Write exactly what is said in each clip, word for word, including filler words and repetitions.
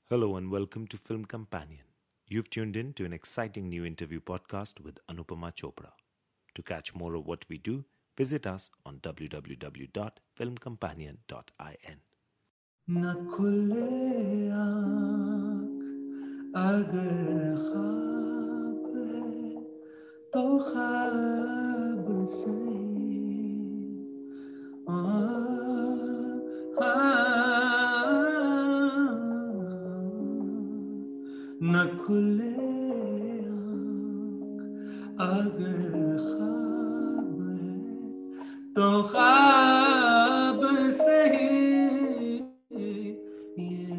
Hello and welcome to Film Companion. You've tuned in to an exciting new interview podcast with Anupama Chopra. To catch more of what we do, visit us on w w w dot film companion dot in. न खुले आँख अगर ख्वाब है तो ख्वाब सही आ, हाँ, न खुले आँख अगर ख्वाब है तो ख्वाब सही ये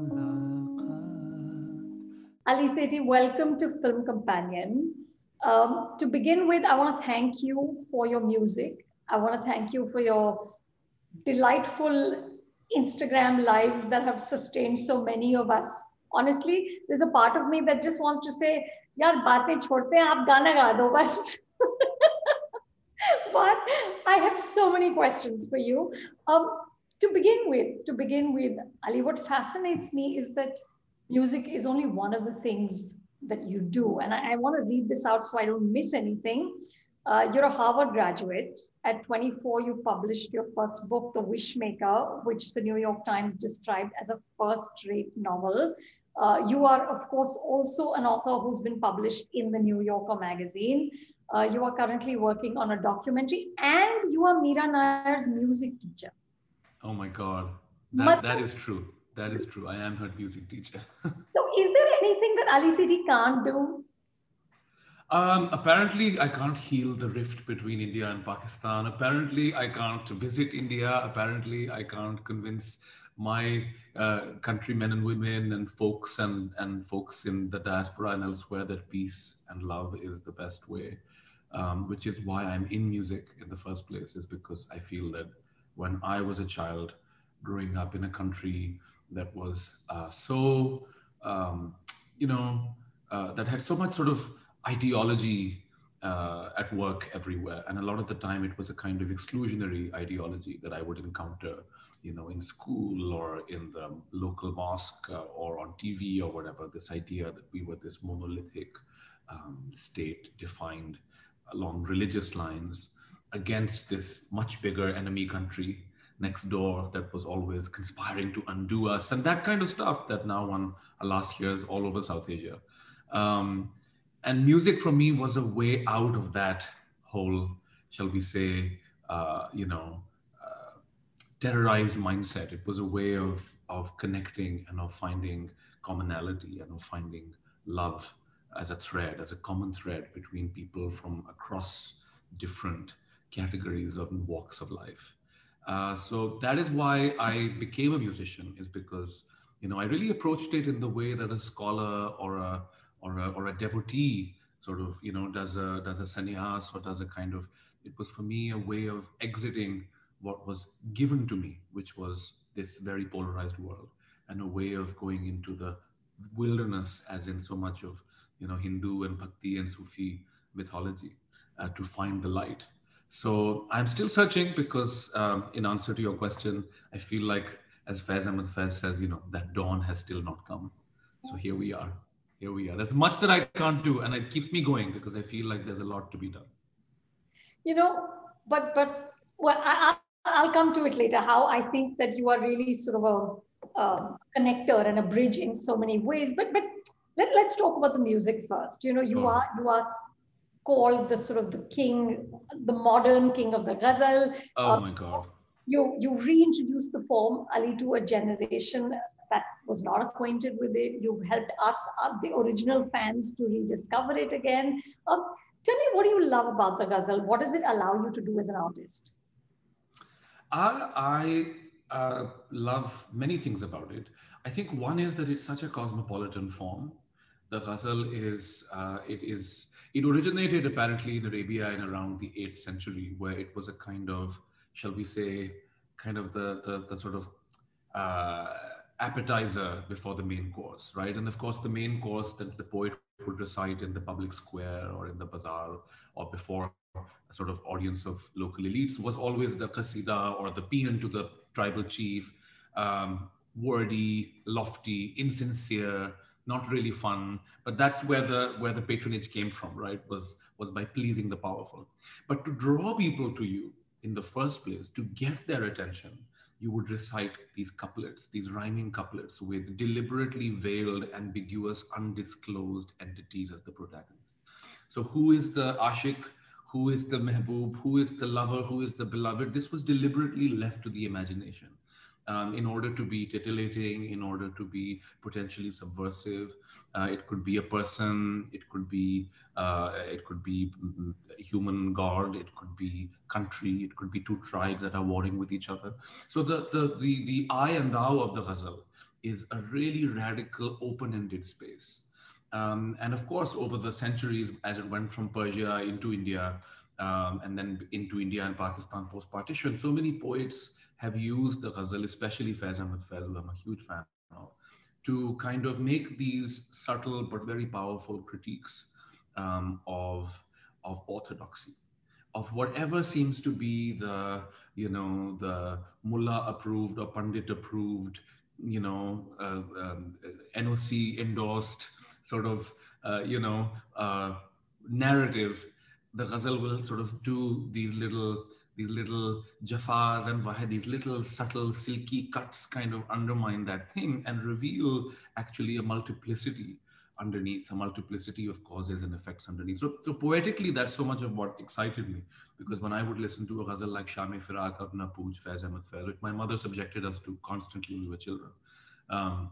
मुलाकात. Ali Sethi, welcome to Film Companion. Um, to begin with, I want to thank you for your music. I want to thank you for your delightful Instagram lives that have sustained so many of us. Honestly, there's a part of me that just wants to say, यार बातें छोड़ते हैं आप गाना गा दो बस. But I have so many questions for you. Um, to begin with, to begin with, Ali, what fascinates me is that music is only one of the things that you do. And I, I want to read this out so I don't miss anything. Uh, you're a Harvard graduate. At twenty-four, you published your first book, The Wishmaker, which the New York Times described as a first rate novel. Uh, you are, of course, also an author who's been published in the New Yorker magazine. Uh, you are currently working on a documentary, and you are Meera Nair's music teacher. Oh my God, that, that is true. That is true. I am her music teacher. So, is there anything that Ali Sethi can't do? Um, apparently, I can't heal the rift between India and Pakistan. Apparently, I can't visit India. Apparently, I can't convince my uh, countrymen and women and folks and, and folks in the diaspora and elsewhere that peace and love is the best way. Um, which is why I'm in music in the first place, is because I feel that when I was a child growing up in a country that was uh, so, um, you know, uh, that had so much sort of ideology uh, at work everywhere. And a lot of the time it was a kind of exclusionary ideology that I would encounter, you know, in school or in the local mosque uh, or on T V or whatever, this idea that we were this monolithic um, state defined along religious lines against this much bigger enemy country next door that was always conspiring to undo us and that kind of stuff that now one, alas, hears all over South Asia. Um, and music for me was a way out of that whole, shall we say, uh, you know, uh, terrorized mindset. It was a way of, of connecting and of finding commonality and of finding love as a thread, as a common thread between people from across different categories of walks of life. Uh, so that is why I became a musician, is because, you know, I really approached it in the way that a scholar or a or a, or a devotee sort of, you know, does a does a sannyas or does a kind of. It was for me a way of exiting what was given to me, which was this very polarized world, and a way of going into the wilderness, as in so much of, you know, Hindu and Bhakti and Sufi mythology, uh, to find the light. So I'm still searching because, um, in answer to your question, I feel like, as Faiz Ahmed Faiz says, you know, that dawn has still not come. So here we are. Here we are. There's much that I can't do, and it keeps me going because I feel like there's a lot to be done. You know, but but well, I, I'll come to it later. How I think that you are really sort of a, a connector and a bridge in so many ways. But but let, let's talk about the music first. You know, you Oh. are you are called the sort of the king, the modern king of the ghazal. Oh Uh, my God. you you reintroduced the form, Ali, to a generation that was not acquainted with it. You've helped us, uh, the original fans, to rediscover it again. Um, tell me, what do you love about the ghazal? What does it allow you to do as an artist? I, I uh, love many things about it. I think one is that it's such a cosmopolitan form. The ghazal is, uh, it is, it originated apparently in Arabia in around the eighth century, where it was a kind of, shall we say, kind of the, the, the sort of uh, appetizer before the main course, right? And of course, the main course that the poet would recite in the public square or in the bazaar or before a sort of audience of local elites was always the qasida or the paean to the tribal chief. Um, wordy, lofty, insincere, not really fun. But that's where the where the patronage came from, right? Was was by pleasing the powerful. But to draw people to you in the first place, to get their attention, you would recite these couplets, these rhyming couplets with deliberately veiled, ambiguous, undisclosed entities as the protagonists. So who is the ashik? Who is the mehboob? Who is the lover? Who is the beloved? This was deliberately left to the imagination um, in order to be titillating, in order to be potentially subversive. Uh, it could be a person, it could be uh, it could be mm, a human god, it could be country, it could be two tribes that are warring with each other. So the the the, the I and thou of the ghazal is a really radical, open-ended space. Um, and of course, over the centuries, as it went from Persia into India, um, and then into India and Pakistan post-partition, so many poets have used the ghazal, especially Faiz Ahmad Faiz, who I'm a huge fan of, to kind of make these subtle but very powerful critiques um, of, of orthodoxy, of whatever seems to be the, you know, the mullah approved or pandit approved, you know, uh, um, N O C endorsed sort of, uh, you know, uh, narrative. The ghazal will sort of do these little these little jafas and why these little subtle silky cuts kind of undermine that thing and reveal actually a multiplicity underneath, a multiplicity of causes and effects underneath. So, so poetically, that's so much of what excited me, because when I would listen to a ghazal like Sham-e Firaq, Apna Pooj, Faiz Ahmad Faiz, which my mother subjected us to constantly when we were children, um,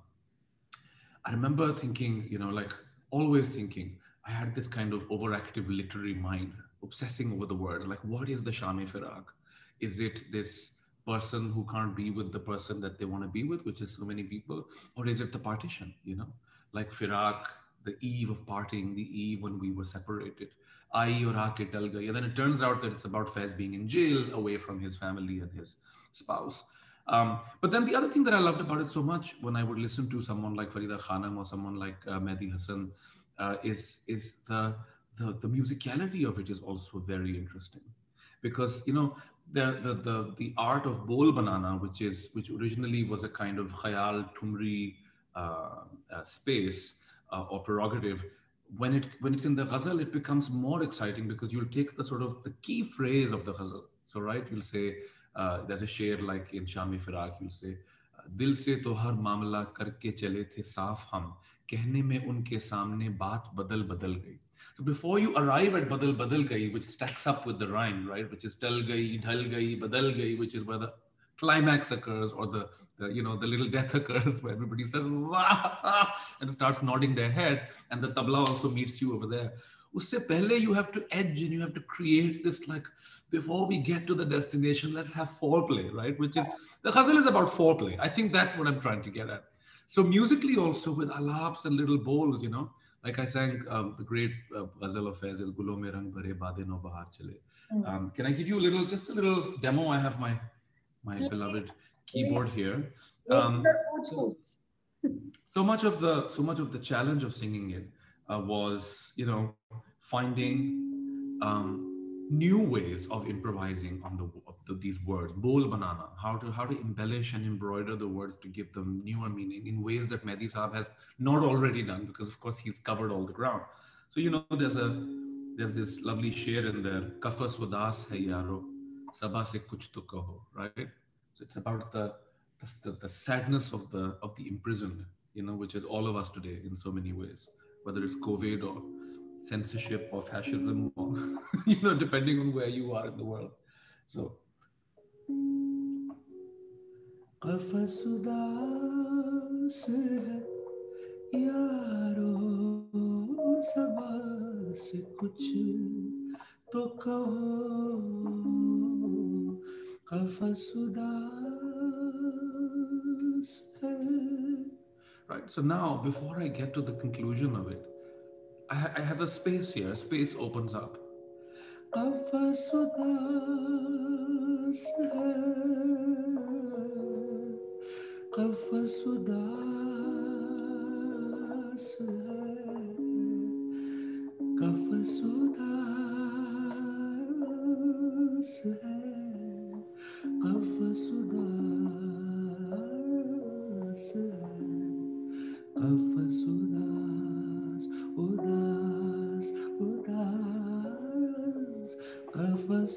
I remember thinking, you know, like always thinking, I had this kind of overactive literary mind, obsessing over the words. Like, what is the Sham-e Firaq? Is it this person who can't be with the person that they want to be with, which is so many people? Or is it the partition, you know? Like Firaq, the eve of parting, the eve when we were separated. Aayi aur aake tal gayi. And then it turns out that it's about Faiz being in jail, away from his family and his spouse. Um, but then the other thing that I loved about it so much when I would listen to someone like Farida Khanum or someone like uh, Mehdi Hassan uh, is is the, the the musicality of it is also very interesting, because you know the the the, the art of bol banana, which is which originally was a kind of khayal tumri uh, uh, space uh, or prerogative. When it when it's in the ghazal, it becomes more exciting because you'll take the sort of the key phrase of the ghazal. So right, you'll say. Uh, there's a share like in Sham-e Firaq, you'll say, दिल से तो हर मामला करके चले थे साफ हम कहने में उनके सामने बात बदल बदल गई. So before you arrive at badal badal gayi, which stacks up with the rhyme, right, which is tal gayi, dhal gayi, badal gayi, which is where the climax occurs, or the, the you know the little death occurs where everybody says Wah! And starts nodding their head, and the tabla also meets you over there. Usse pehle you have to edge and you have to create this, like, before we get to the destination, let's have foreplay, right? Which is, the ghazal is about foreplay. I think that's what I'm trying to get at. So musically also with alaps and little bowls, you know, like I sang um, the great uh, ghazal of Faiz is Gulo mein rang bhare baade no bahar chale. Um, can I give you a little, just a little demo? I have my my beloved keyboard here. Um, so, so much of the so much of the challenge of singing it uh, was, you know, finding um, new ways of improvising on the, of the these words. Bol banana, how to how to embellish and embroider the words to give them newer meaning in ways that Mehdi Saab has not already done, because of course he's covered all the ground. So you know, there's a there's this lovely share in there. Kafas udas hai yaro, sabah se kuch to kaho, right? So it's about the the, the sadness of the of the imprisoned, you know, which is all of us today in so many ways, whether it's COVID or censorship or fascism, or you know, depending on where you are in the world. So right. So now, before I get to the conclusion of it, I, ha- I have a space here. A space opens up. Qafas udas, udas, udas, qafas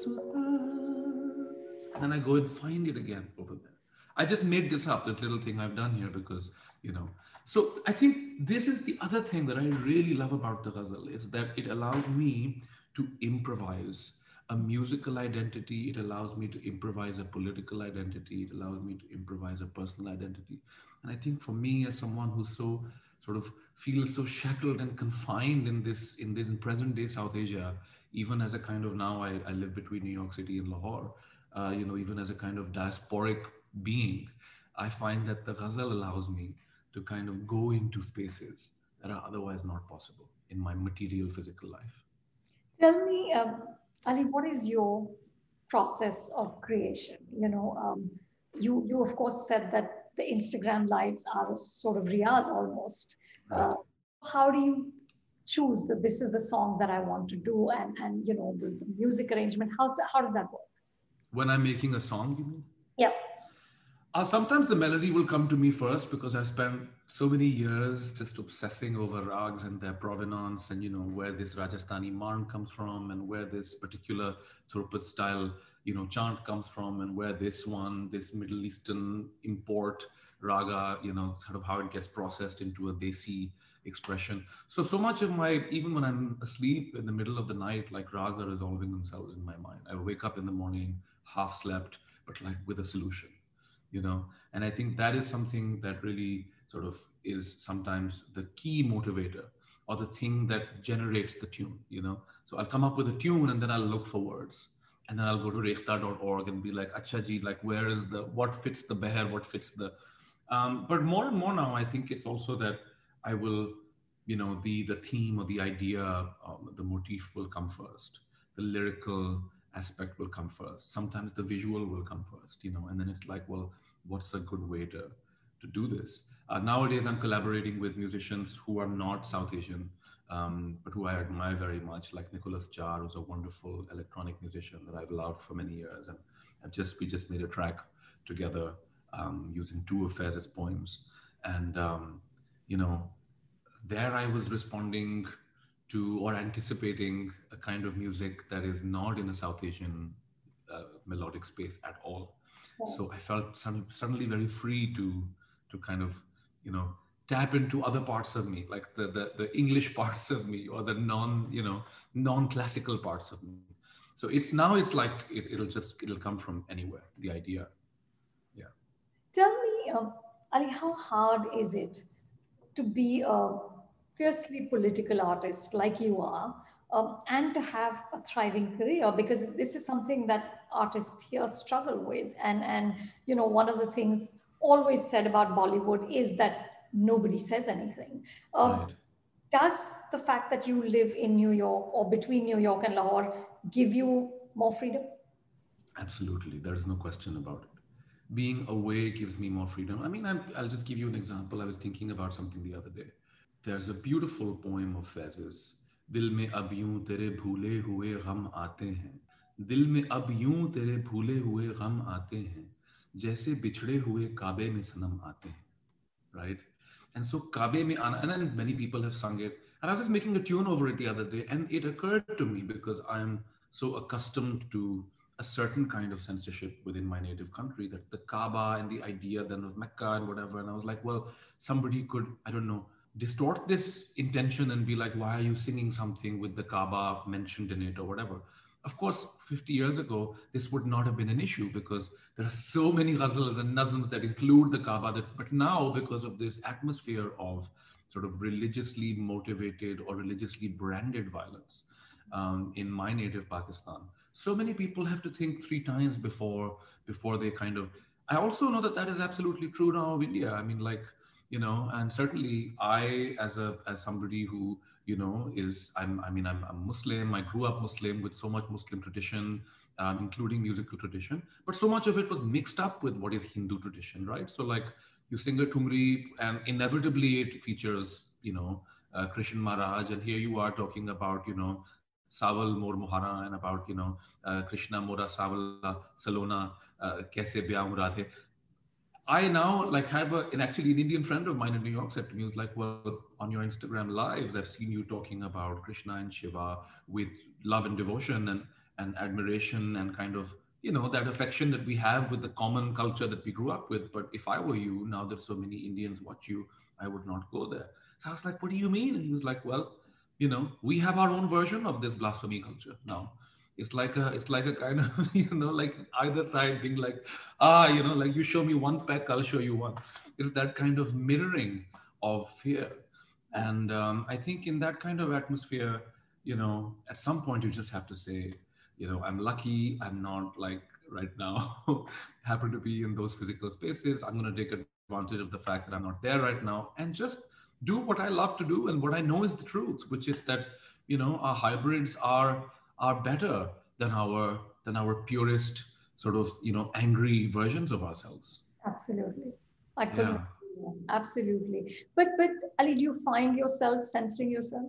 udas. And I go and find it again over there. I just made this up, this little thing I've done here because, you know. So I think this is the other thing that I really love about the ghazal is that it allows me to improvise a musical identity. It allows me to improvise a political identity. It allows me to improvise a personal identity. And I think for me, as someone who's so sort of feels so shackled and confined in this in this in present day South Asia, even as a kind of now I, I live between New York City and Lahore, uh, you know, even as a kind of diasporic being, I find that the ghazal allows me to kind of go into spaces that are otherwise not possible in my material physical life. Tell me, um, Ali, what is your process of creation? You know, um, you you of course said that the Instagram lives are a sort of riyaz almost. Right. Uh, how do you choose that this is the song that I want to do, and and you know the, the music arrangement? How's the, how does that work? When I'm making a song, you mean? Yeah. Uh, sometimes the melody will come to me first because I spent so many years just obsessing over rags and their provenance and, you know, where this Rajasthani marn comes from and where this particular Thurput style, you know, chant comes from and where this one, this Middle Eastern import raga, you know, sort of how it gets processed into a desi expression. So, so much of my, even when I'm asleep in the middle of the night, like rags are resolving themselves in my mind. I wake up in the morning, half slept, but like with a solution, you know. And I think that is something that really sort of is sometimes the key motivator or the thing that generates the tune, you know. So I'll come up with a tune and then I'll look for words, and then I'll go to rekhta dot org and be like, acha ji, like where is the, what fits the beher, what fits the um, but more and more now I think it's also that I will, you know, the the theme or the idea, um, the motif will come first, the lyrical aspect will come first, sometimes the visual will come first, you know, and then it's like, well, what's a good way to to do this? Uh, nowadays, I'm collaborating with musicians who are not South Asian, um, but who I admire very much, like Nicholas Jar, who's a wonderful electronic musician that I've loved for many years, and I've just we just made a track together um, using two of Fairz's poems, and um, you know, there I was responding to or anticipating a kind of music that is not in a South Asian uh, melodic space at all. So I felt sudden, suddenly very free to to kind of, you know, tap into other parts of me, like the the, the English parts of me or the non, you know, non-classical parts of me. So it's now it's like it, it'll just it'll come from anywhere. The idea, yeah. Tell me, um, Ali, how hard is it to be a fiercely political artist like you are, um, and to have a thriving career? Because this is something that artists here struggle with. And, and you know, one of the things always said about Bollywood is that nobody says anything. Um, Right. does the fact that you live in New York or between New York and Lahore give you more freedom? Absolutely. There is no question about it. Being away gives me more freedom. I mean, I'm, I'll just give you an example. I was thinking about something the other day. There's a beautiful poem of Faiz's. दिल में अब यूं तेरे भूले हुए गम आते हैं, दिल में अब यूं तेरे भूले हुए गम आते हैं, जैसे बिछड़े हुए काबे में सनम आते हैं, right? And so Kabe mein aana, and then many people have sung it. And I was making a tune over it the other day, and it occurred to me because I'm so accustomed to a certain kind of censorship within my native country, that the Kaaba and the idea then of Mecca and whatever. And I was like, well, somebody could, I don't know, distort this intention and be like, why are you singing something with the Kaaba mentioned in it or whatever? Of course, fifty years ago, this would not have been an issue because there are so many ghazals and nazms that include the Kaaba. That, but now, because of this atmosphere of sort of religiously motivated or religiously branded violence um, in my native Pakistan, so many people have to think three times before before they kind of. I also know that that is absolutely true now of India. I mean, like, you know, and certainly I, as a as somebody who, you know, is I'm I mean I'm, I'm Muslim. I grew up Muslim with so much Muslim tradition, um, including musical tradition, but so much of it was mixed up with what is Hindu tradition, right? So like you sing a Tumri, and inevitably it features, you know, uh, Krishan Maharaj, and here you are talking about, you know, Saval Mor Mohara, and about, you know, uh, Krishna Mora Savala Salona, uh, Kaise Byaum Radhe. I now like have a, and actually an Indian friend of mine in New York said to me, was like, well, on your Instagram lives, I've seen you talking about Krishna and Shiva with love and devotion and, and admiration and kind of, you know, that affection that we have with the common culture that we grew up with. But if I were you, now that so many Indians watch you, I would not go there. So I was like, what do you mean? And he was like, well, you know, we have our own version of this blasphemy culture now. It's like a, it's like a kind of, you know, like either side being like, ah, you know, like you show me one peck, I'll show you one. It's that kind of mirroring of fear. And um, I think in that kind of atmosphere, you know, at some point you just have to say, you know, I'm lucky I'm not like right now happen to be in those physical spaces. I'm going to take advantage of the fact that I'm not there right now and just do what I love to do and what I know is the truth, which is that, you know, our hybrids are are better than our than our purest sort of, you know, angry versions of ourselves. Absolutely. I couldn't Yeah. agree more. Absolutely. But but Ali, do you find yourself censoring yourself?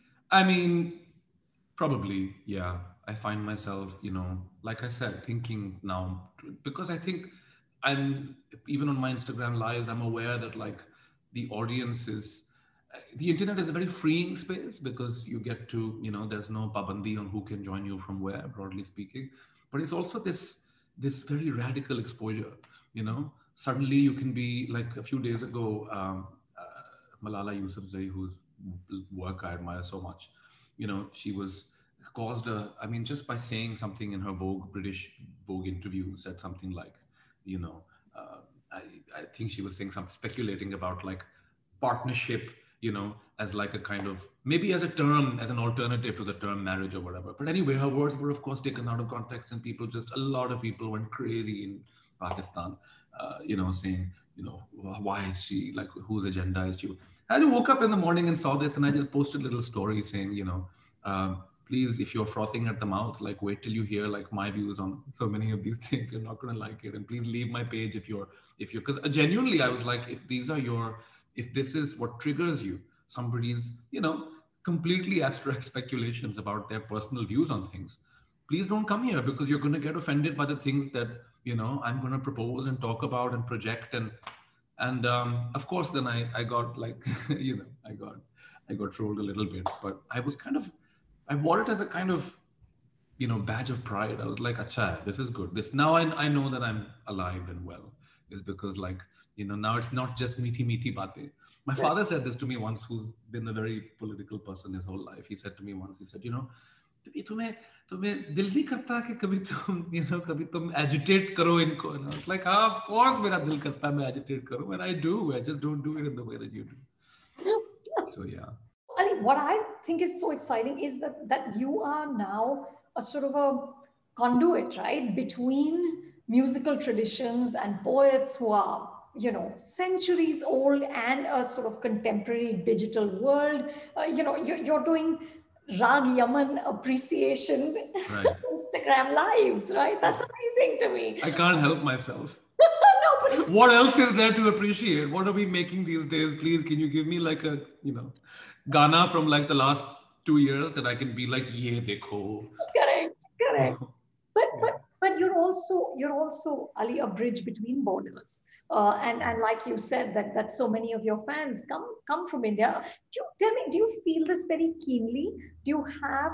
I mean, probably, yeah. I find myself, you know, like I said, thinking now, because I think I'm, even on my Instagram lives, I'm aware that like the audience is, the internet is a very freeing space because you get to, you know, there's no pabandi on who can join you from where, broadly speaking. But it's also this, this very radical exposure, you know. Suddenly you can be like a few days ago, um, uh, Malala Yousafzai, whose work I admire so much, you know, she was caused a, I mean, just by saying something in her Vogue, British Vogue interview, said something like, you know, uh, I, I think she was saying something, speculating about like partnership, you know, as like a kind of, maybe as a term, as an alternative to the term marriage or whatever. But anyway, her words were of course taken out of context and people just, a lot of people went crazy in Pakistan, uh, you know, saying, you know, why is she, like, whose agenda is she? I just woke up in the morning and saw this and I just posted a little story saying, you know, um, please, if you're frothing at the mouth, like wait till you hear like my views on so many of these things. You're not going to like it. And please leave my page if you're, if you're, because genuinely I was like, if these are your, if this is what triggers you, somebody's, you know, completely abstract speculations about their personal views on things, please don't come here because you're going to get offended by the things that, you know, I'm going to propose and talk about and project. And, and um, of course, then I, I got like, you know, I got, I got trolled a little bit, but I was kind of, I wore it as a kind of, you know, badge of pride. I was like, acha, this is good. This, now I, I know that I'm alive and well, is because like, you know, now it's not just meaty, meaty bate. My father said this to me once, who's been a very political person his whole life. He said to me once, he said, you know, तुम्हें तुम्हें दिल नहीं करता कि कभी तुम, you know, कभी तुम agitate करो इनको. And I was like, ah, of course मेरा दिल करता है मैं agitate करूं, and I do. I just don't do it in the way that you do. So yeah. I think what I think is so exciting is that that you are now a sort of a conduit, right, between musical traditions and poets who are, you know, centuries old and a sort of contemporary digital world. Uh, you know, you're, you're doing Rag Yaman appreciation Right. Instagram lives, right? That's amazing to me. I can't help myself. No, but it's What else is there to appreciate? What are we making these days? Please, can you give me like a, you know, Ghana from like the last two years that I can be like, yeah, dekho. correct, correct. But but but you're also you're also Ali, a bridge between borders. Uh, and and like you said that that so many of your fans come come from India. Do you tell me? Do you feel this very keenly? Do you have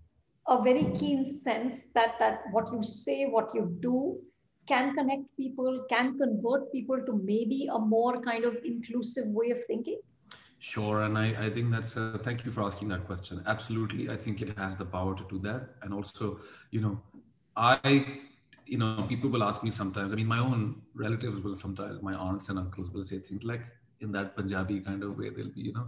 a very keen sense that that what you say, what you do, can connect people, can convert people to maybe a more kind of inclusive way of thinking? Sure, and I, I think that's, uh, thank you for asking that question. Absolutely, I think it has the power to do that. And also, you know, I, you know, people will ask me sometimes, I mean, my own relatives will sometimes, my aunts and uncles will say things like, in that Punjabi kind of way, they'll be, you know,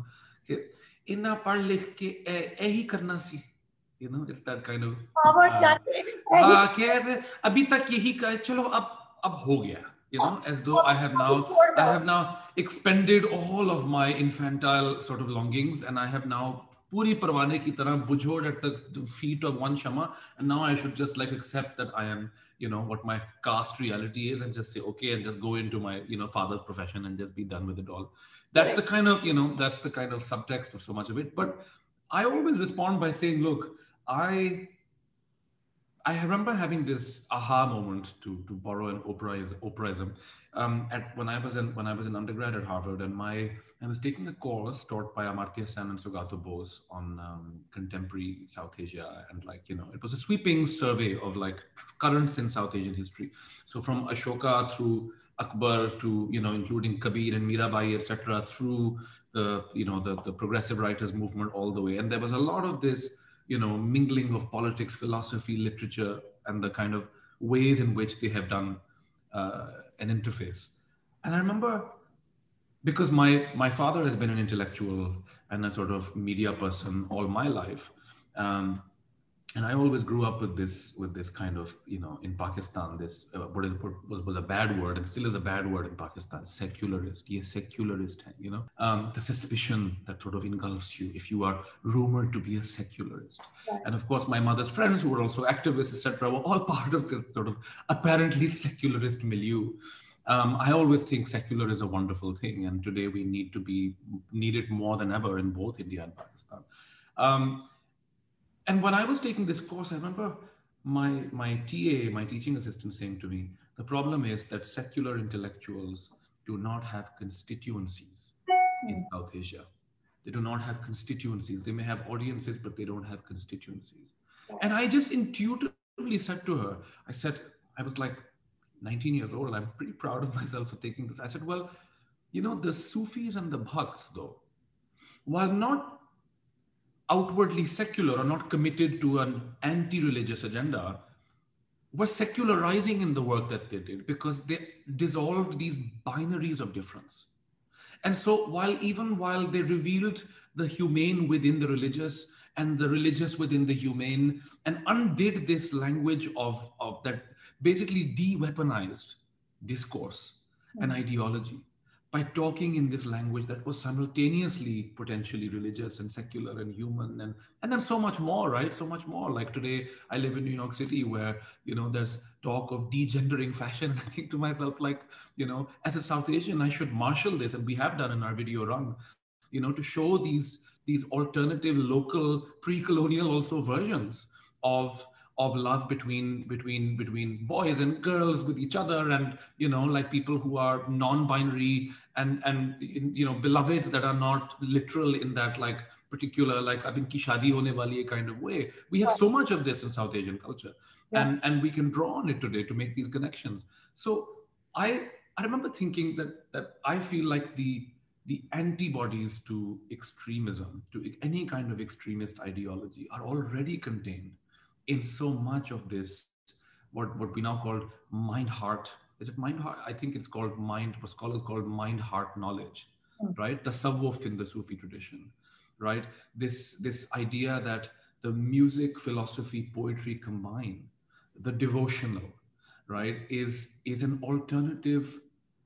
inna pad likh ke ehi karna si. You know, it's that kind of, uh, हाँ खैर अभी तक यही का चलो अब अब हो गया, you know, as though I have now I have now expended all of my infantile sort of longings and I have now पूरी परवाने की तरह बुझोड़ at the feet of one Shama, and now I should just like accept that I am, you know, what my caste reality is and just say okay and just go into my, you know, father's profession and just be done with it all. That's the kind of, you know, that's the kind of subtext of so much of it. But I always respond by saying, look, I I remember having this aha moment, to to borrow an Oprah Oprahism, um, at when I was in when I was an undergrad at Harvard, and my I was taking a course taught by Amartya Sen and Sugato Bose on um, contemporary South Asia, and like you know, it was a sweeping survey of like currents in South Asian history. So from Ashoka through Akbar to you know, including Kabir and Mirabai, et cetera, through the you know the the progressive writers movement all the way, and there was a lot of this you know, mingling of politics, philosophy, literature, and the kind of ways in which they have done uh, an interface. And I remember, because my my father has been an intellectual and a sort of media person all my life, um, and I always grew up with this with this kind of you know in Pakistan this uh, what is was was a bad word and still is a bad word in Pakistan, secularist. Ye secularist hai, you know um, the suspicion that sort of engulfs you if you are rumored to be a secularist. Right. And of course, my mother's friends who were also activists, et cetera, were all part of this sort of apparently secularist milieu. Um, I always think secular is a wonderful thing, and today we need to be need it more than ever in both India and Pakistan. Um, And when I was taking this course, I remember my, my T A, my teaching assistant, saying to me, the problem is that secular intellectuals do not have constituencies in South Asia. They do not have constituencies. They may have audiences, but they don't have constituencies. And I just intuitively said to her, I said, I was like nineteen years old, and I'm pretty proud of myself for taking this. I said, well, you know, the Sufis and the Bhakts, though, while not outwardly secular or not committed to an anti-religious agenda, were secularizing in the work that they did because they dissolved these binaries of difference. And so while even while they revealed the humane within the religious and the religious within the humane and undid this language of, of that basically de-weaponized discourse mm-hmm. and ideology, by talking in this language that was simultaneously potentially religious and secular and human and, and then so much more, right? So much more. Like today, I live in New York City where, you know, there's talk of degendering fashion. And I think to myself, like, you know, as a South Asian, I should marshal this. And we have done in our video run, you know, to show these, these alternative local pre-colonial also versions of of love between between between boys and girls with each other, and you know like people who are non-binary and and you know beloveds that are not literal in that like particular like abin ki shaadi hone wali hai kind of way. We have so much of this in South Asian culture, yeah. and and we can draw on it today to make these connections. So I I remember thinking that that I feel like the the antibodies to extremism, to any kind of extremist ideology, are already contained in so much of this, what, what we now call mind heart. Is it mind heart? I think it's called mind, what scholars call mind heart knowledge, mm. right? Tasawwuf in the Sufi tradition, right? This, this idea that the music, philosophy, poetry combined, the devotional, right, is, is an alternative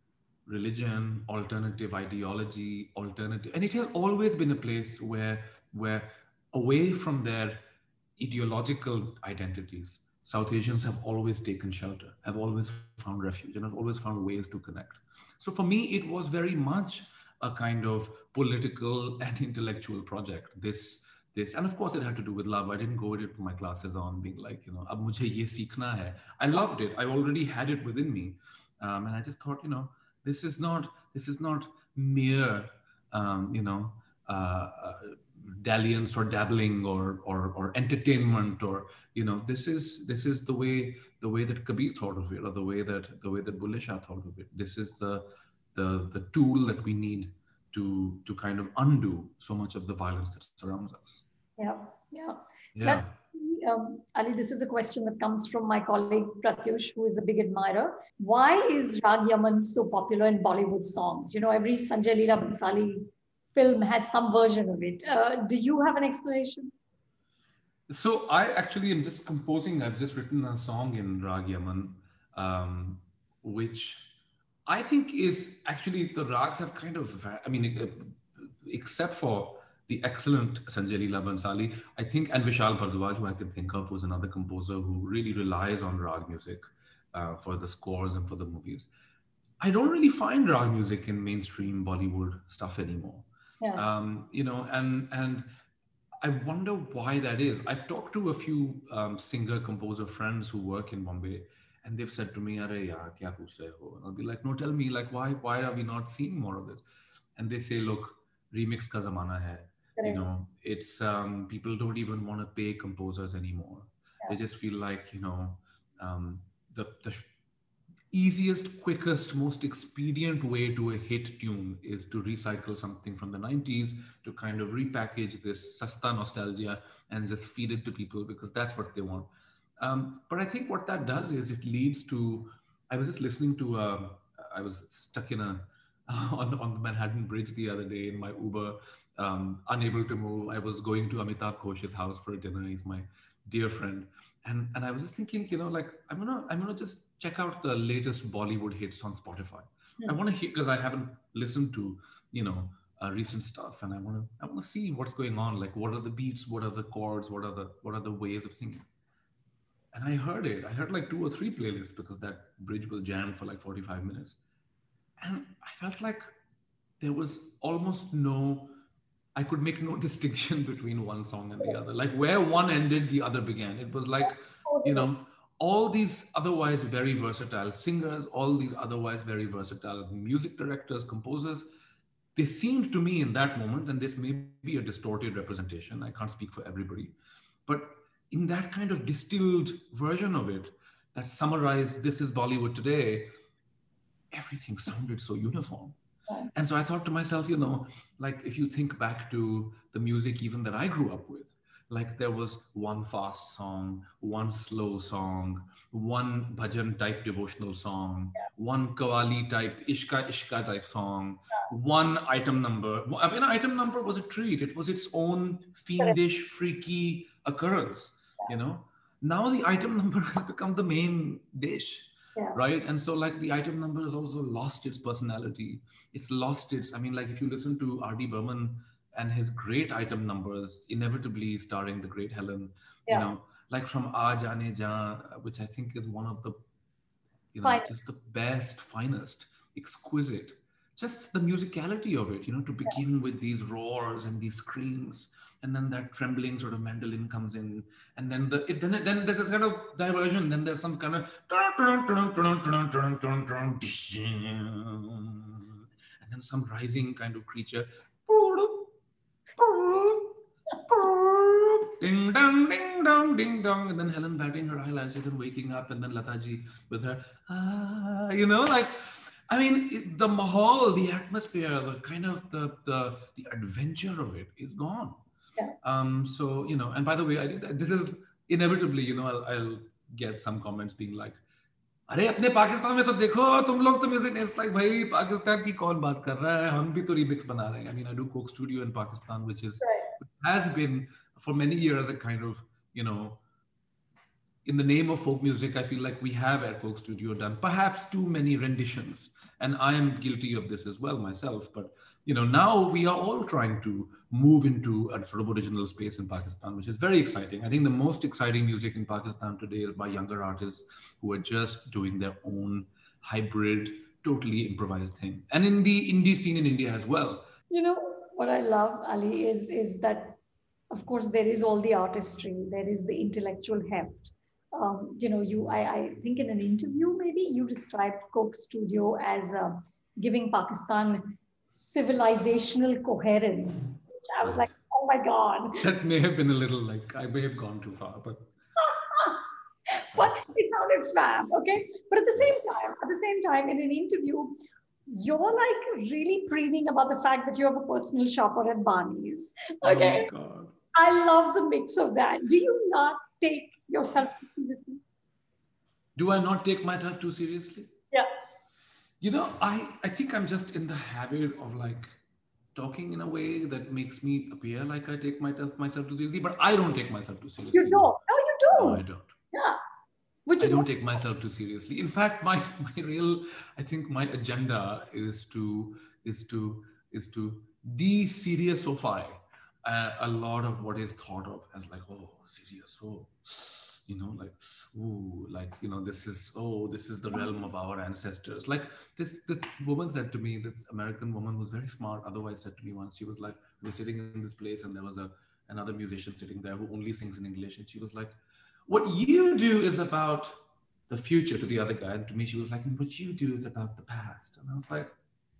religion, alternative ideology, alternative, and it has always been a place where, where away from their ideological identities, South Asians have always taken shelter, have always found refuge, and have always found ways to connect. So for me, it was very much a kind of political and intellectual project. This, this, and of course it had to do with love. I didn't go to my classes on being like, you know, ab mujhe ye seekhna hai. I loved it. I already had it within me. Um, and I just thought, you know, this is not, this is not mere, um, you know, uh, uh, dalliance or dabbling or, or or entertainment, or you know this is this is the way the way that Kabir thought of it, or the way that the way that Bulleh Shah thought of it. This is the the the tool that we need to to kind of undo so much of the violence that surrounds us. Yeah, yeah, yeah. That, um, Ali, this is a question that comes from my colleague Pratyush, who is a big admirer. Why is Raag Yaman so popular in Bollywood songs? You know, every Sanjay Leela Bhansali film has some version of it. Uh, do you have an explanation? So I actually am just composing, I've just written a song in Raag Yaman, um, which I think is actually, the rags have kind of, I mean, except for the excellent Sanjay Leela Bhansali, I think, and Vishal Bhardwaj, who I can think of, was another composer who really relies on rag music uh, for the scores and for the movies. I don't really find rag music in mainstream Bollywood stuff anymore. Yeah. Um, you know, and and I wonder why that is. I've talked to a few um, singer composer friends who work in Bombay, and they've said to me, "Are yaar, kya puch rahe ho?" And I'll be like, "No, tell me, like, why why are we not seeing more of this?" And they say, "Look, remix ka zamana hai. You Correct. know, it's um, people don't even want to pay composers anymore. They Yeah. just feel like, you know, um, the the easiest, quickest, most expedient way to a hit tune is to recycle something from the nineties to kind of repackage this sasta nostalgia and just feed it to people because that's what they want. Um, but I think what that does is it leads to. I was just listening to. Um, I was stuck in a on on the Manhattan Bridge the other day in my Uber, um, unable to move. I was going to Amitav Ghosh's house for a dinner. He's my dear friend, and and I was just thinking, you know, like I'm gonna I'm gonna just check out the latest Bollywood hits on Spotify. I Hmm. want to hear because I haven't listened to you know uh, recent stuff, and I want to I want to see what's going on. Like, what are the beats? What are the chords? What are the what are the ways of singing? And I heard it. I heard like two or three playlists because that bridge was jammed for like forty-five minutes, and I felt like there was almost no I could make no distinction between one song and the other. Like where one ended, the other began. It was like, you Possible. know, all these otherwise very versatile singers, all these otherwise very versatile music directors, composers, they seemed to me in that moment, and this may be a distorted representation, I can't speak for everybody, but in that kind of distilled version of it that summarized this is Bollywood today, everything sounded so uniform. Yeah. And so I thought to myself, you know, like if you think back to the music even that I grew up with, like there was one fast song, one slow song, one bhajan type devotional song, one kawali type ishka ishka type song, one item number. I mean, item number was a treat. It was its own Correct. fiendish, freaky occurrence, you know. Now the item number has become the main dish, Yeah. right? And so like the item number has also lost its personality. It's lost its, I mean, like if you listen to R D Burman and his great item numbers, inevitably starring the great Helen, you Yeah. know, like from Aa Jaane Jaan, which I think is one of the, you know, just Finest. the best, finest, exquisite, just the musicality of it, you know, to begin with these roars and these screams, and then that trembling sort of mandolin comes in, and then the it, then it, then there's a kind of diversion. Then there's some kind of and then some rising kind of creature. Ding dong, ding dong, ding dong, and then Helen batting her eyelashes and waking up, and then Lataji with her, ah, you know, like, I mean, it, the mahal, the atmosphere, the kind of the the the adventure of it is gone. Yeah. Um, so you know, and by the way, I did, this is inevitably, you know, I'll, I'll get some comments being like, अरे अपने पाकिस्तान में तो देखो तुम लोग तो music it's like भाई पाकिस्तान की कौन बात कर रहा है हम भी तो रीमिक्स बना रहे हैं I mean I do Coke Studio in Pakistan which is Right. has been for many years a kind of you know in the name of folk music, I feel like we have at Coke Studio done perhaps too many renditions, and I am guilty of this as well myself. But you know, now we are all trying to move into a sort of original space in Pakistan, which is very exciting. I think the most exciting music in Pakistan today is by younger artists who are just doing their own hybrid, totally improvised thing, and in the indie scene in India as well. You know what I love, Ali, is is that of course there is all the artistry, there is the intellectual heft. Um, you know, you I, I think in an interview maybe you described Coke Studio as uh, giving Pakistan civilizational coherence, which I was like, Right. oh my god. That may have been a little like I may have gone too far, but But it sounded fab, okay? But at the same time, at the same time, in an interview, you're like really preening about the fact that you have a personal shopper at Barney's. oh Okay. god. I love the mix of that. Do you not take yourself seriously? Do I not take myself too seriously? Yeah. You know, I, I think I'm just in the habit of like talking in a way that makes me appear like I take myself myself too seriously, but I don't take myself too seriously. You don't. No, you No, I don't. don't. Yeah. Which I is don't what, take myself too seriously. In fact, my my real, I think my agenda is to is to is to de-seriousify uh, a lot of what is thought of as like, oh, serious, oh, you know, like, ooh, like, you know, this is, oh, this is the realm of our ancestors. Like this this woman said to me, this American woman who's very smart, otherwise said to me once, she was like, we were sitting in this place and there was a another musician sitting there who only sings in English. And she was like, what you do is about the future, to the other guy. And to me, she was like, and what you do is about the past. And I was like,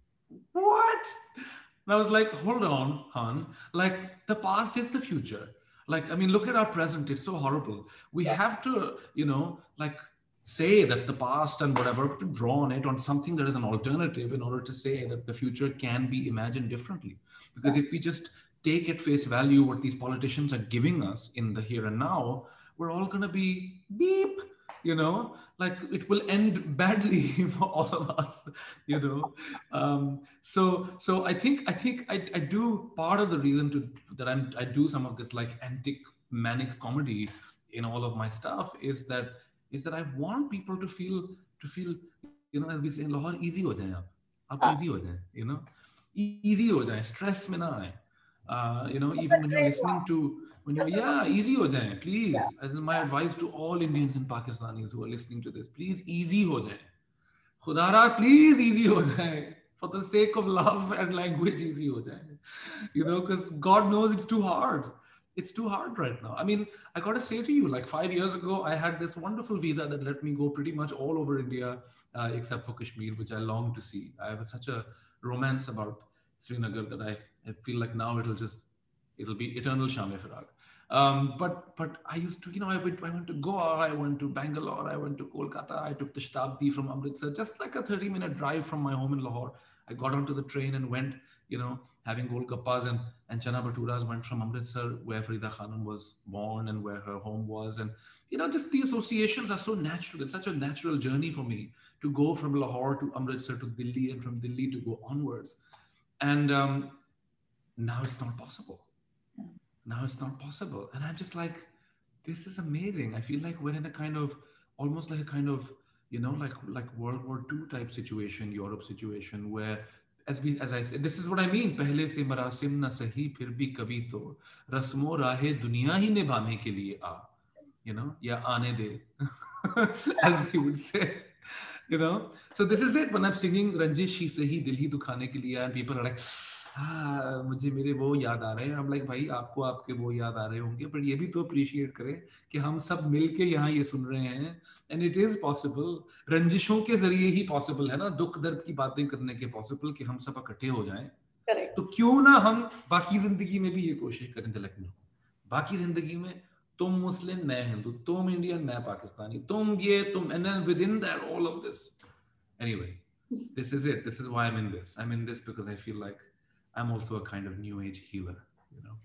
what? And I was like, hold on, hon. Like, the past is the future. Like, I mean, look at our present. It's so horrible. We Yeah. have to, you know, like say that the past and whatever, to draw on it on something that is an alternative in order to say that the future can be imagined differently. Because if we just take at face value what these politicians are giving us in the here and now, we're all going to be beep, you know, like it will end badly for all of us, you know. Um, so, so I think, I think I, I do part of the reason to that I'm, I do some of this like antic manic comedy in all of my stuff is that, is that I want people to feel, to feel, you know, as we say in Lahore, easy ho jaye aap, aap Ah, easy ho jaye, you know, easy ho jaye, stress mein na aaye. Uh, you know, that's even a when you're great listening to, when you're, one. yeah, easy ho jaye, Yeah. please. As in my advice to all Indians and Pakistanis who are listening to this, please easy ho jaye. Khudara, please easy ho jaye. For the sake of love and language, easy ho jaye. You know, because God knows it's too hard. It's too hard right now. I mean, I got to say to you, like five years ago, I had this wonderful visa that let me go pretty much all over India, uh, except for Kashmir, which I long to see. I have such a romance about Srinagar that I, I feel like now it'll just, it'll be eternal Shame Farag. Um, but but I used to, you know, I went, I went to Goa, I went to Bangalore, I went to Kolkata, I took the Shatabdi from Amritsar, just like a thirty minute drive from my home in Lahore. I got onto the train and went, you know, having Golgappas and, and Chana Bhaturas, went from Amritsar, where Farida Khanum was born and where her home was. And, you know, just the associations are so natural. It's such a natural journey for me to go from Lahore to Amritsar to Delhi and from Delhi to go onwards. And um, now it's not possible. Now it's not possible. And I'm just like, this is amazing. I feel like we're in a kind of, almost like a kind of, you know, like like World War Two type situation, Europe situation, where as we as I said, this is what I mean. पहले से मरासिम न सही फिर भी कभी तो रस्मों राहे दुनिया ही निभाने के लिए आ, you know, या आने दे, as we would say, you know. So this is it. When I'm singing Ranjish ही सही दिल ही दुखाने के लिए, and people are like, हाँ मुझे मेरे वो याद आ रहे हैं. I'm like, भाई आपको आपके वो याद आ रहे होंगे, पर ये भी तो appreciate करें कि हम सब मिलके यहाँ ये सुन रहे हैं. And it is possible. रंजिशों के जरिए ही possible है ना, दुख दर्द की बातें करने के possible कि हम सब इकट्ठे हो जाएं. Correct. तो क्यों ना हम बाकी जिंदगी में भी ये कोशिश करें. like, no. बाकी जिंदगी में तुम मुस्लिम, मैं हिंदू, तुम इंडियन, मैं पाकिस्तानी, तुम ये तुम, and then within that all of this. Anyway, this is it. This is why I'm in this. I'm in this because I feel like I'm also a kind of new age healer, you know.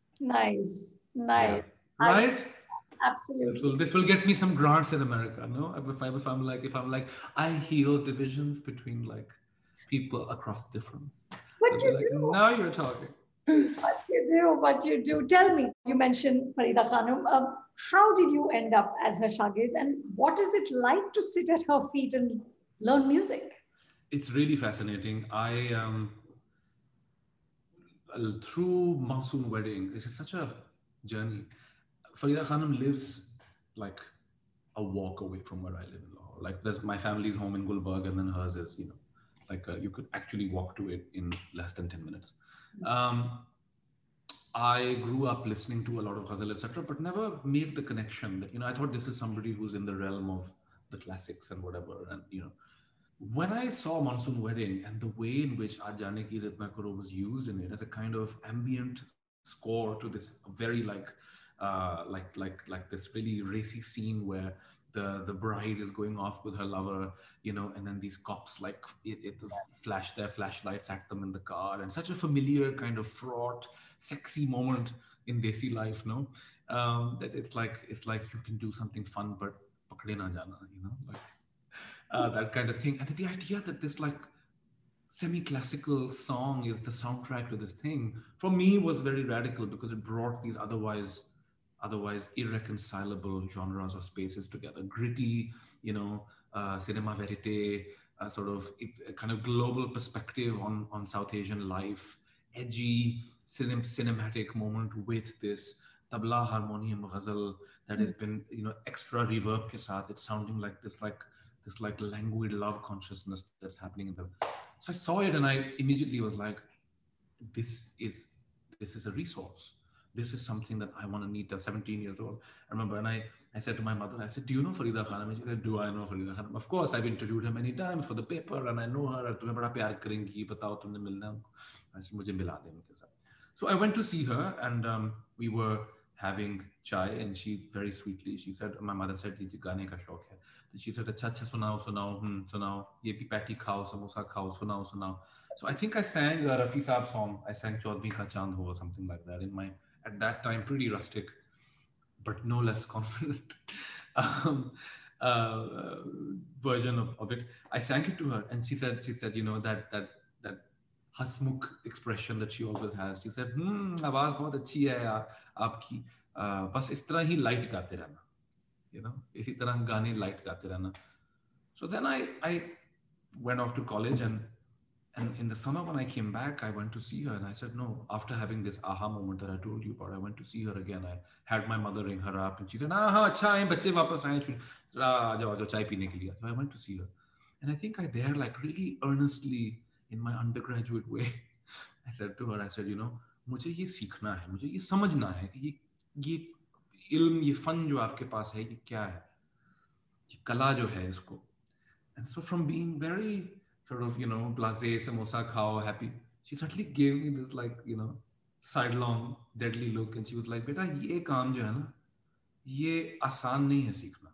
Nice. Nice. Yeah. Right? I, absolutely. This will, this will get me some grants in America, no? If, I, if I'm like, if I'm like, I heal divisions between like people across difference. What you like, do? Now you're talking. What you do? What you do? Tell me. You mentioned Farida Khanum. Um, how did you end up as her shagird, and what is it like to sit at her feet and learn music? It's really fascinating. I um, through Monsoon Wedding, this is such a journey. Farida Khanum lives like a walk away from where I live in Lahore. Like there's my family's home in Gulbarg, and then hers is, you know, like uh, you could actually walk to it in less than ten minutes. Um, I grew up listening to a lot of ghazal, et cetera, but never made the connection that, you know, I thought this is somebody who's in the realm of the classics and whatever. And, you know, when I saw Monsoon Wedding and the way in which Aaj Jaane Ki Zid Na Karo was used in it as a kind of ambient score to this very like, uh, like, like, like this really racy scene where the, the bride is going off with her lover, you know, and then these cops like it, it flash their flashlights at them in the car, and such a familiar kind of fraught, sexy moment in Desi life, no? Um, that it's like, it's like you can do something fun, but pakde na jana, you know, like uh, that kind of thing. And the idea that this like semi-classical song is the soundtrack to this thing, for me was very radical because it brought these otherwise otherwise irreconcilable genres or spaces together. Gritty, you know, uh, cinema verite, uh, sort of a kind of global perspective on, on South Asian life, edgy cinem- cinematic moment with this tabla harmonium ghazal that has been, you know, extra reverb ke saath. It's sounding like this, like this like languid love consciousness that's happening in the. So I saw it and I immediately was like, this is this is a resource. this is something that I want to need. I'm seventeen years old. I remember, and I, I said to my mother, I said, do you know Farida Khanum? And she said, do I know Farida Khanum? Of course, I've interviewed her many times for the paper, and I know her. तुम्हें बड़ा प्यार करेंगी, बताओ तुमने मिलना उनको. I said, मुझे मिला दे उनके साथ. So I went to see her, and um, we were having chai, and she very sweetly, she said, my mother said, जी गाने का शौक है. She said, अच्छा अच्छा सुनाओ सुनाओ hmm, सुनाओ ये भी पैटी खाओ समोसा खाओ सुनाओ सुनाओ. So I think I sang a Rafi Saab song. I sang Chaudhary Ka Chand Ho or something like that in my, at that time, pretty rustic, but no less confident um, uh, version of, of it. I sang it to her, and she said, she said, you know, that that that hasmukh expression that she always has. She said, "Hmm, आवाज बहुत अच्छी है यार आपकी. बस इस तरह ही light गाते रहना, you know, इसी तरह गाने light गाते रहना." So then I I went off to college, and and in the summer when I came back, I went to see her, and I said, no, after having this aha moment that I told you about, I went to see her again. I had my mother ring her up, and she said, ah, हाँ, अच्छा है, बच्चे वापस आए, आ जाओ, आ जाओ, चाय पीने के लिए. So I went to see her. And I think I there, like really earnestly, in my undergraduate way, I said to her, I said, you know, मुझे ये सीखना है, मुझे ये समझना है कि ये ये इल्म, ये फन जो आपके पास है, ये क्या है, ये कला जो है इसको. And so from being very sort of, you know, blasé, samosa khao, happy, she suddenly gave me this like, you know, sidelong, deadly look. And she was like, beta, ye kaam jo hai na, ye आसान नहीं है सीखना.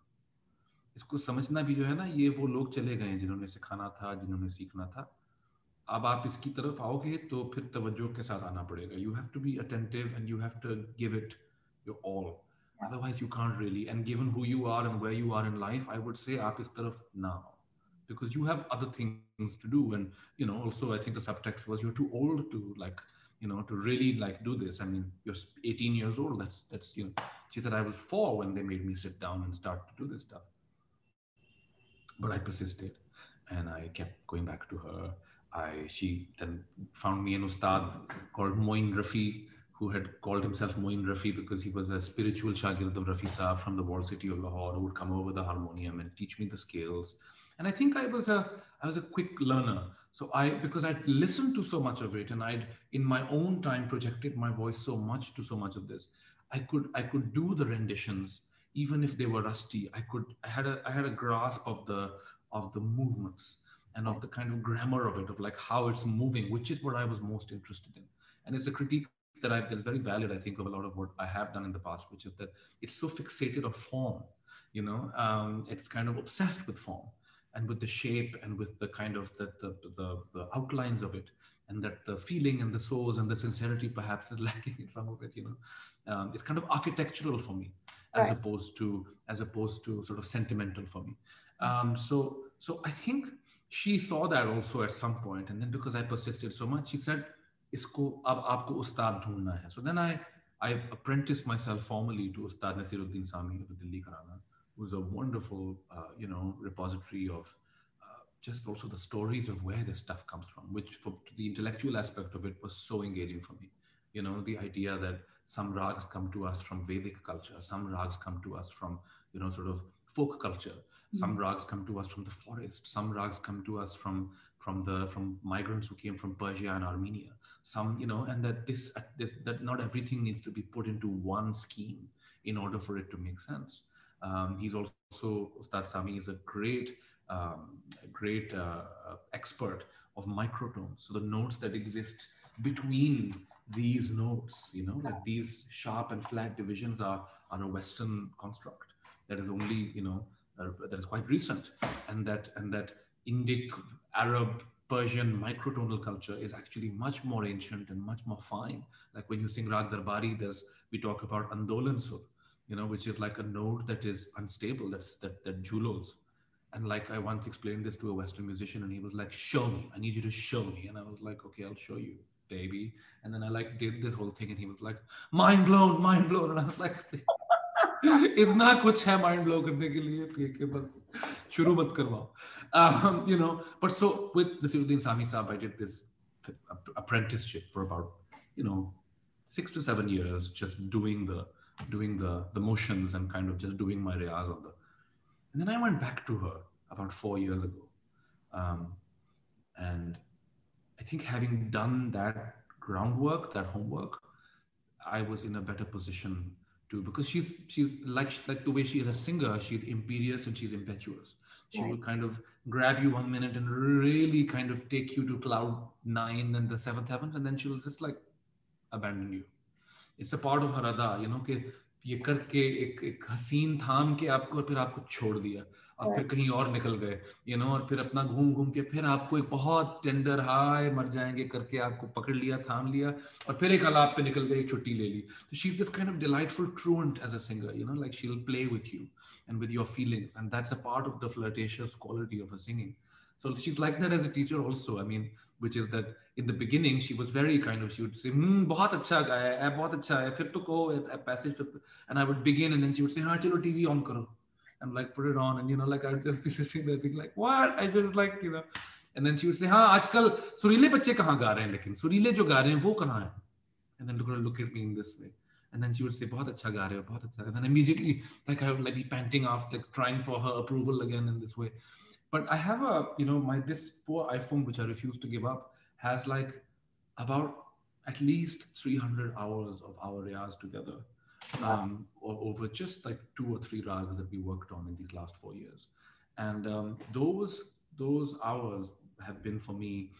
इसको समझना भी जो है ना, ये वो लोग चले गए हैं जिन्होंने सिखाना था, जिन्होंने सीखना था. अब आप इसकी तरफ आओगे तो फिर तवज्जो के साथ आना पड़ेगा. You have to be attentive, and you have to give it your all. Otherwise you can't really. And given who you are and where you are in life, I would say आप इस तरफ ना आओ, because you have other things to do. And you know, also I think the subtext was you're too old to like, you know, to really like do this. I mean, you're eighteen years old. That's that's you know. She said I was four when they made me sit down and start to do this stuff. But I persisted, and I kept going back to her. I she then found me an ustad called Moin Rafi, who had called himself Moin Rafi because he was a spiritual shagird of Rafi Saab from the walled city of Lahore, who would come over the harmonium and teach me the scales. And I think I was a I was a quick learner. So I, because I'd listened to so much of it, and I'd in my own time projected my voice so much to so much of this, I could I could do the renditions even if they were rusty. I could I had a I had a grasp of the of the movements and of the kind of grammar of it, of like how it's moving, which is what I was most interested in. And it's a critique that I, is very valid, I think, of a lot of what I have done in the past, which is that it's so fixated on form, you know, um, it's kind of obsessed with form and with the shape and with the kind of the, the, the, the outlines of it, and that the feeling and the soul and the sincerity perhaps is lacking in some of it, you know. Um, it's kind of architectural for me, as right. opposed to as opposed to sort of sentimental for me. Um, so so I think she saw that also at some point, and then because I persisted so much, she said, "Isko ab aapko ustad dhoondna hai." So then I I apprenticed myself formally to Ustad Nasiruddin Sami of the Delhi Gharana, who's a wonderful uh, you know repository of uh, just also the stories of where this stuff comes from, which for the intellectual aspect of it was so engaging for me. You know, the idea that some rags come to us from Vedic culture, some rags come to us from, you know, sort of folk culture, mm-hmm. some rags come to us from the forest, some rags come to us from from the from migrants who came from Persia and Armenia, some, you know, and that this, this that not everything needs to be put into one scheme in order for it to make sense. Um, he's also, Ustad Sami is a great, um, a great uh, expert of microtones. So the notes that exist between these notes, you know, like these sharp and flat divisions are, are a Western construct that is only, you know, uh, that is quite recent, and that and that Indic, Arab, Persian microtonal culture is actually much more ancient and much more fine. Like when you sing Rag Darbari, there's we talk about Andolan Sur, you know, which is like a note that is unstable, that's that that julos. And like I once explained this to a Western musician, and he was like, "Show me, I need you to show me." And I was like, "Okay, I'll show you, baby." And then I like did this whole thing, and he was like, "Mind blown, mind blown." And I was like, "Itna kuch hai mind blow karne ke liye ke bas shuru mat karwao." Um, you know, but so with Nasiruddin Sami Saab, I did this apprenticeship for about, you know, six to seven years, just doing the doing the the motions and kind of just doing my riyaz on the. And then I went back to her about four years ago, um, and I think having done that groundwork, that homework, I was in a better position to, because she's she's like like the way she is a singer, she's imperious and she's impetuous. She Right. will kind of grab you one minute and really kind of take you to cloud nine and the seventh heavens, and then she'll just like abandon you. It's a part of her अदा, you know, कि ये करके एक एक हसीन थाम के आपको और फिर आपको छोड़ दिया और फिर Right. कहीं और निकल गए, you know, और फिर अपना घूम घूम के फिर आपको एक बहुत टेंडर हाय मर जाएंगे करके आपको पकड़ लिया, थाम लिया और फिर एक आलाप पे निकल गए, छुट्टी ले ली. So she's this kind of delightful truant as a singer, you know, like she'll play with you and with your feelings, and that's a part of the flirtatious quality of her singing. So she's like that as a teacher also. I mean, which is that in the beginning she was very kind of, she would say, hmm, बहुत अच्छा गाया है, बहुत अच्छा है, फिर तो कहो a passage, and I would begin, and then she would say, हाँ चलो T V on करो, and like put it on, and you know, like I'd just be sitting there being like, what? I just like, you know, and then she would say, हाँ आजकल सुरीले बच्चे कहाँ गा रहे हैं, लेकिन सुरीले जो गा रहे हैं वो कहाँ हैं, and then look, look at me in this way. And then she would say, बहुत अच्छा गा रहे हो, बहुत अच्छा. And then immediately, like I would like be panting after, like trying for her approval again in this way. But I have a, you know, my this poor iPhone, which I refuse to give up, has like about at least three hundred hours of our riyaz together, um, over just like two or three rags that we worked on in these last four years. And um, those those hours have been for me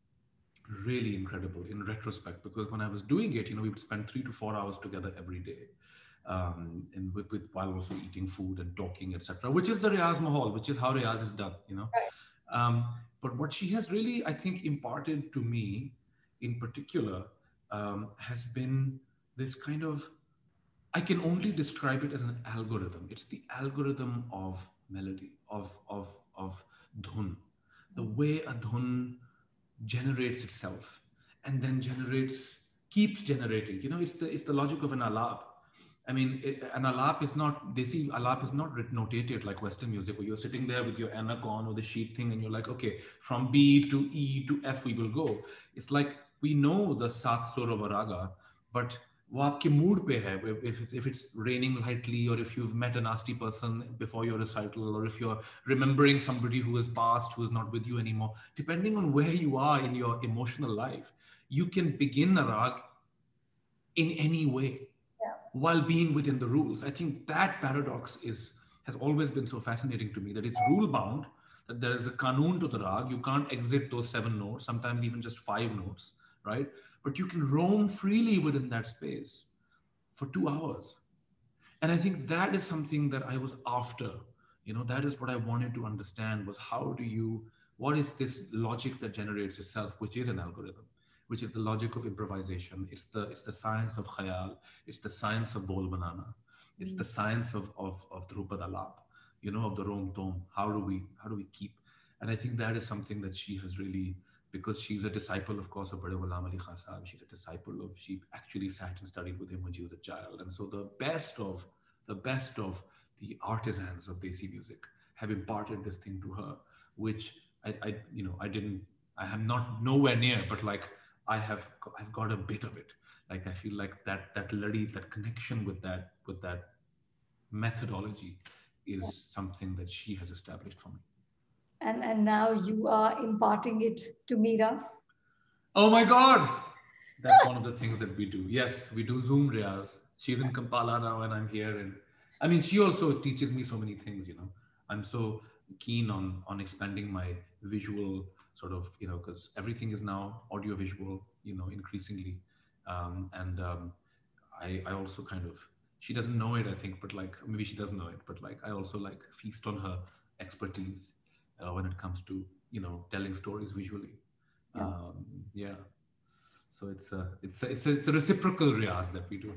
really incredible in retrospect, because when I was doing it, you know, we would spend three to four hours together every day, um, and with, with while also eating food and talking, et cetera. Which is the Riyaz Mahal, which is how Riyaz is done, you know. Right. Um, but what she has really, I think, imparted to me, in particular, um, has been this kind of, I can only describe it as an algorithm. It's the algorithm of melody, of of of dhun, the way a dhun generates itself and then generates, keeps generating. You know, it's the it's the logic of an alap. I mean, it, an alap is not, they see alap is not writ- notated like Western music, where you're sitting there with your anagon or the sheet thing and you're like, okay, from B to E to F we will go. It's like we know the Sat Sur of a raga, but वो आपके mood पे है, if, if it's raining lightly, or if you've met a nasty person before your recital, or if you're remembering somebody who has passed, who is not with you anymore, depending on where you are in your emotional life, you can begin a rag in any way, Yeah. while being within the rules. I think that paradox is has always been so fascinating to me, that it's rule bound, that there is a kanun to the rag. You can't exit those seven notes, sometimes even just five notes, right? But you can roam freely within that space for two hours. And I think that is something that I was after. You know, that is what I wanted to understand, was how do you, what is this logic that generates itself, which is an algorithm, which is the logic of improvisation. It's the it's the science of khayal. It's the science of bol banana. It's the science of of of Drupad Alap, you know, of the Rom Tom. How do we how do we keep? And I think that is something that she has really, because she's a disciple, of course, of Bade Ghulam Ali Khan Sahib. She's a disciple of, she actually sat and studied with him when she was a child. And so the best of, the best of the artisans of Desi music have imparted this thing to her, which I, I you know, I didn't, I am not nowhere near, but like I have, I've got a bit of it. Like I feel like that, that lady, that connection with that, with that methodology is something that she has established for me. And and now you are imparting it to Meera. Oh my God. That's one of the things that we do. Yes, we do Zoom Riyaz. She's in Kampala now and I'm here. And I mean, she also teaches me so many things, you know. I'm so keen on on expanding my visual sort of, you know, because everything is now audio visual, you know, increasingly. Um, and um, I, I also kind of, she doesn't know it, I think, but like, maybe she does know it, but like, I also like feast on her expertise uh, when it comes to, you know, telling stories visually. Yeah. Um, yeah. So it's a, it's a, it's a, it's a reciprocal riyaz that we do.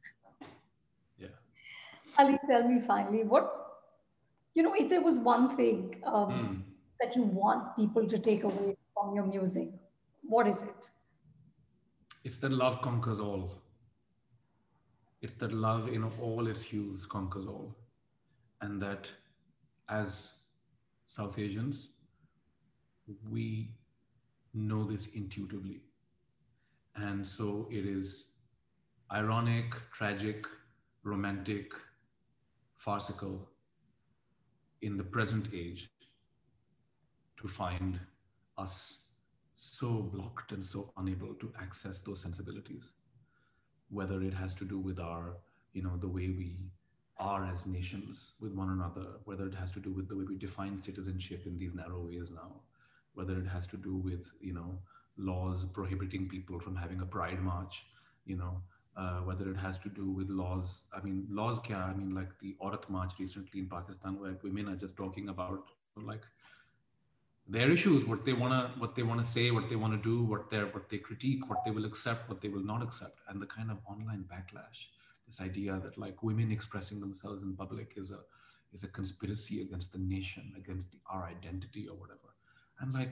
Yeah. Ali, tell me finally, what, you know, if there was one thing um, Mm. that you want people to take away from your music, what is it? It's that love conquers all. It's that love in all its hues conquers all. And that as South Asians, we know this intuitively. And so it is ironic, tragic, romantic, farcical in the present age to find us so blocked and so unable to access those sensibilities. whether it has to do with our, you know, the way we are as nations with one another, whether it has to do with the way we define citizenship in these narrow ways now, whether it has to do with, you know, laws prohibiting people from having a pride march, you know, uh, whether it has to do with laws. I mean, laws kya? I mean, like the Aurat March recently in Pakistan, where women are just talking about, like, their issues, what they wanna, what they wanna say, what they wanna do, what they what they critique, what they will accept, what they will not accept, and the kind of online backlash. This idea that like women expressing themselves in public is a is a conspiracy against the nation, against the, our identity or whatever. I'm like,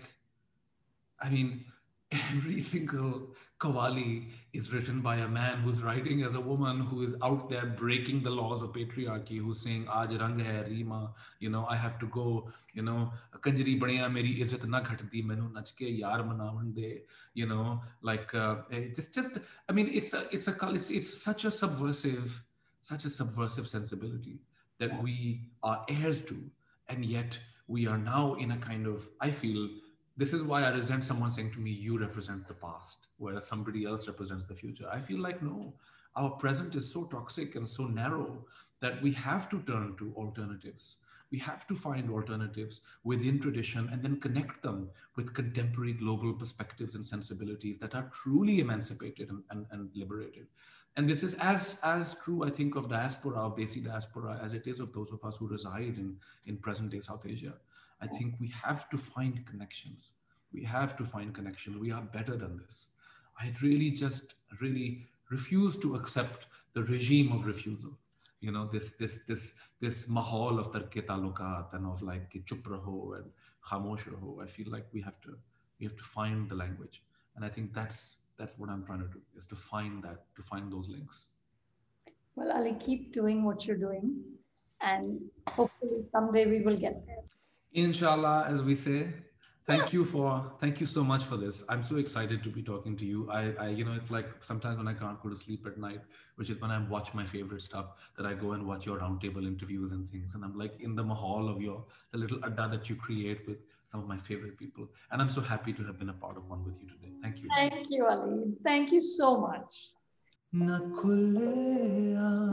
I mean, every single Qawwali is written by a man who's writing as a woman who is out there breaking the laws of patriarchy, who's saying, Aaj rang hai, Reema, you know, I have to go, you know, Kanjari baniya, meri izzat na ghatti, mainu nach ke yaar manavan de, you know, like, uh, just, just, I mean, it's a, it's a, it's, it's such a subversive, such a subversive sensibility that we are heirs to. And yet we are now in a kind of, I feel, this is why I resent someone saying to me, you represent the past, whereas somebody else represents the future. I feel like, no, our present is so toxic and so narrow that we have to turn to alternatives. We have to find alternatives within tradition and then connect them with contemporary global perspectives and sensibilities that are truly emancipated and, and, and liberated. And this is as, as true, I think, of diaspora, of Desi diaspora, as it is of those of us who reside in, in present-day South Asia. I think we have to find connections. We have to find connections. We are better than this. I really just really refuse to accept the regime of refusal. You know, this this this this mahal of tarke talukat and of like chup raho and khamosh raho. I feel like we have to we have to find the language, and I think that's that's what I'm trying to do, is to find that, to find those links. Well, Ali, keep doing what you're doing, and hopefully someday we will get there. Inshallah, as we say. Thank you for, thank you so much for this. I'm so excited to be talking to you. I, I, you know, it's like sometimes when I can't go to sleep at night, which is when I watch my favorite stuff, that I go and watch your roundtable interviews and things. And I'm like in the mahal of your, the little adda that you create with some of my favorite people. And I'm so happy to have been a part of one with you today. Thank you. Thank you, Ali. Thank you so much. Na khule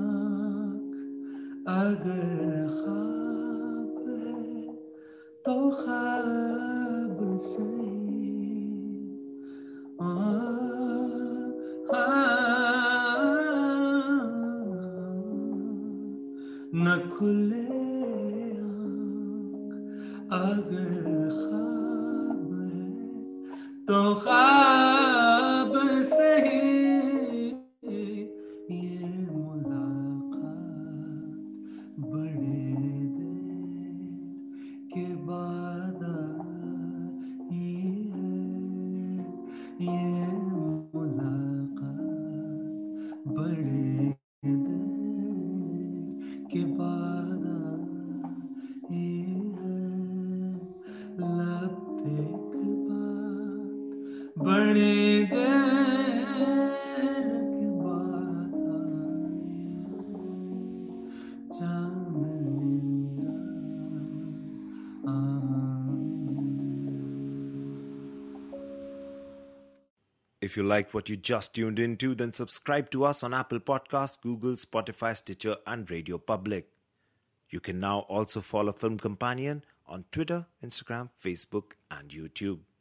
aankh agar khwaab hai to khwaab sahi, na khule aankh agar khwaab hai to khwaab sahi. If you liked what you just tuned into, then subscribe to us on Apple Podcasts, Google, Spotify, Stitcher, and Radio Public. You can now also follow Film Companion on Twitter, Instagram, Facebook, and YouTube.